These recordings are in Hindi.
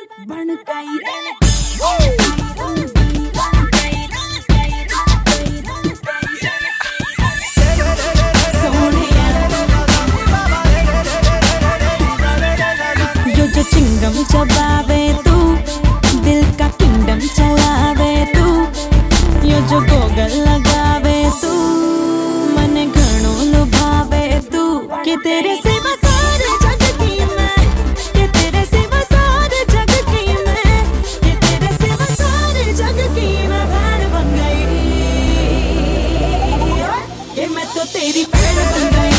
बन गई जो चिंगम चबावे तू, दिल का किंगडम चलावे तू, यो जो गोगल लगावे तू, मने घणो लुभावे तू, कि तेरे सिवा सारे जग की मैं, कि तेरे सिवा सारे जग की मैं, कि तेरे सिवा सारे जग की मैं भैन बन गई, कि मैं तो तेरी भैन बन गई।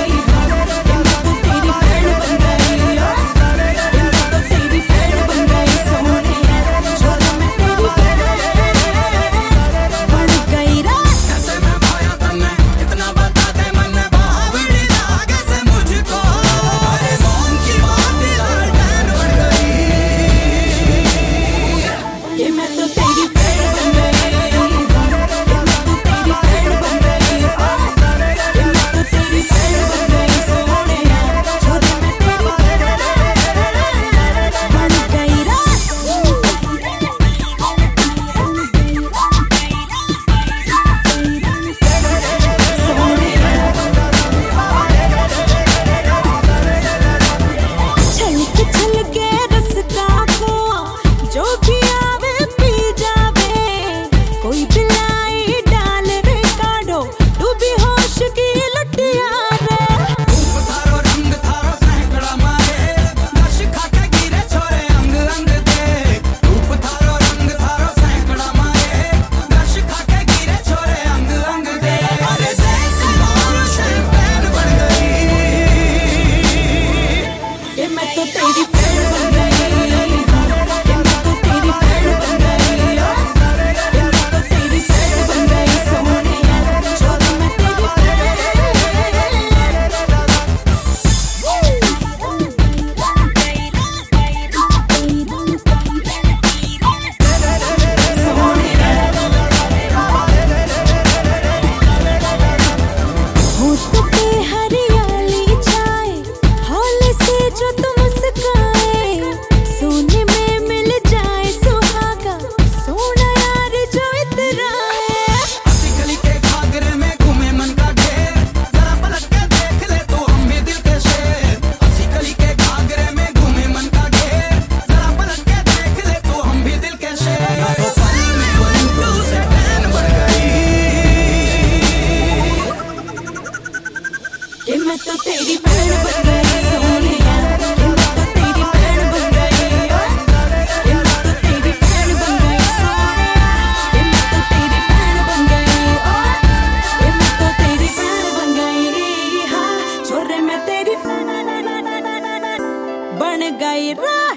मैं तो तेरी भैन बन गई सोनिया, मैं तो तेरी भैन बन गई, मैं तो तेरी भैन बन गई सोनिया, मैं तो तेरी भैन बन गई, मैं तो तेरी भैन बन गई, हाँ छोरे मैं तेरी बन गई।